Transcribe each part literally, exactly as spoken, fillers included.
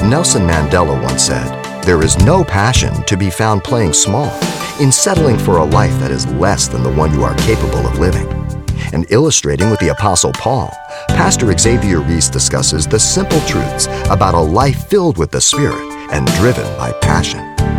Nelson Mandela once said, "There is no passion to be found playing small, in settling for a life that is less than the one you are capable of living." And illustrating with the Apostle Paul, Pastor Xavier Reese discusses the simple truths about a life filled with the Spirit and driven by passion.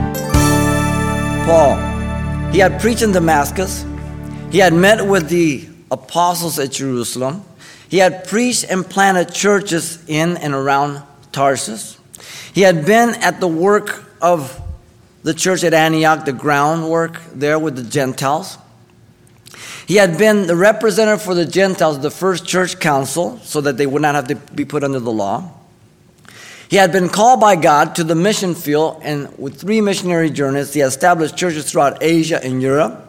Paul, he had preached in Damascus. He had met with the apostles at Jerusalem. He had preached and planted churches in and around Tarsus. He had been at the work of the church at Antioch, the groundwork there with the Gentiles. He had been the representative for the Gentiles, the first church council, so that they would not have to be put under the law. He had been called by God to the mission field, and with three missionary journeys, he established churches throughout Asia and Europe.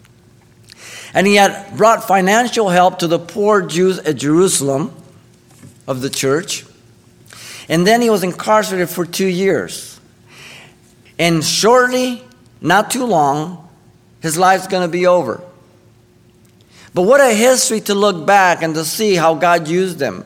And he had brought financial help to the poor Jews at Jerusalem of the church. And then he was incarcerated for two years. And shortly, not too long, his life's going to be over. But what a history to look back and to see how God used him.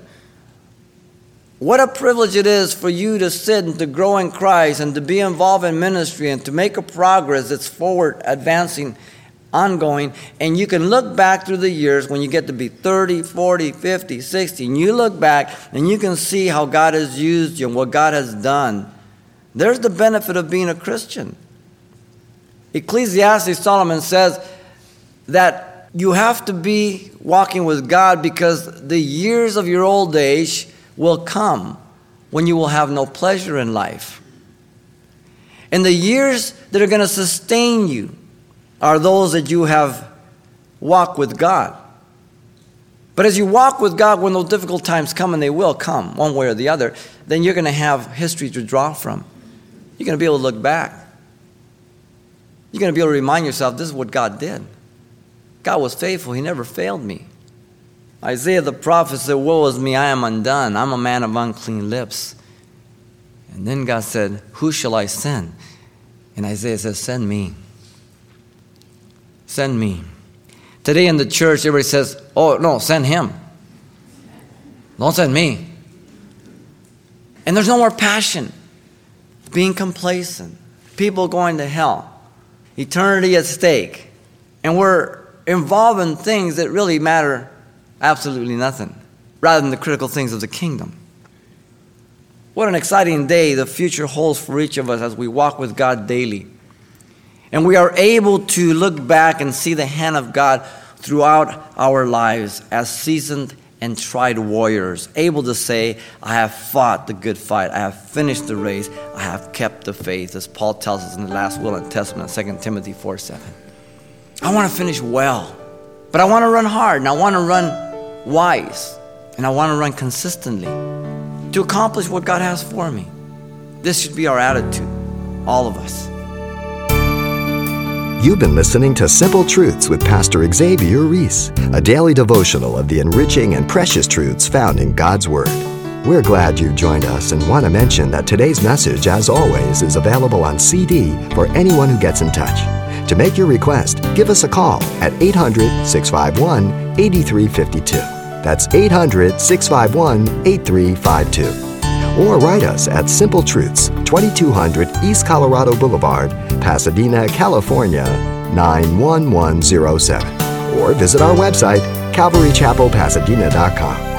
What a privilege it is for you to sit and to grow in Christ and to be involved in ministry and to make a progress that's forward, advancing, ongoing. And you can look back through the years when you get to be thirty, forty, fifty, sixty, and you look back and you can see how God has used you and what God has done. There's the benefit of being a Christian. Ecclesiastes, Solomon says that you have to be walking with God because the years of your old age will come when you will have no pleasure in life. And the years that are going to sustain you are those that you have walked with God. But as you walk with God, when those difficult times come, and they will come one way or the other, then you're going to have history to draw from. You're going to be able to look back. You're going to be able to remind yourself, this is what God did. God was faithful. He never failed me. Isaiah the prophet said, "Woe is me, I am undone. I'm a man of unclean lips." And then God said, "Who shall I send?" And Isaiah says, "Send me. Send me." Today in the church, everybody says, "Oh, no, send him. Don't send me." And there's no more passion. Being complacent. People going to hell. Eternity at stake. And we're involved in things that really matter absolutely nothing, rather than the critical things of the kingdom. What an exciting day the future holds for each of us as we walk with God daily. And we are able to look back and see the hand of God throughout our lives as seasoned and tried warriors, able to say, "I have fought the good fight. I have finished the race. I have kept the faith," as Paul tells us in the last will and testament, Second Timothy four seven. I want to finish well, but I want to run hard, and I want to run wise, and I want to run consistently to accomplish what God has for me. This should be our attitude, all of us. You've been listening to Simple Truths with Pastor Xavier Reese, a daily devotional of the enriching and precious truths found in God's Word. We're glad you joined us and want to mention that today's message, as always, is available on C D for anyone who gets in touch. To make your request, give us a call at eight hundred, six five one, eight three five two. That's eight hundred, six five one, eight three five two. Or write us at Simple Truths, twenty-two hundred East Colorado Boulevard, Pasadena, California, nine one one zero seven. Or visit our website, calvary chapel pasadena dot com.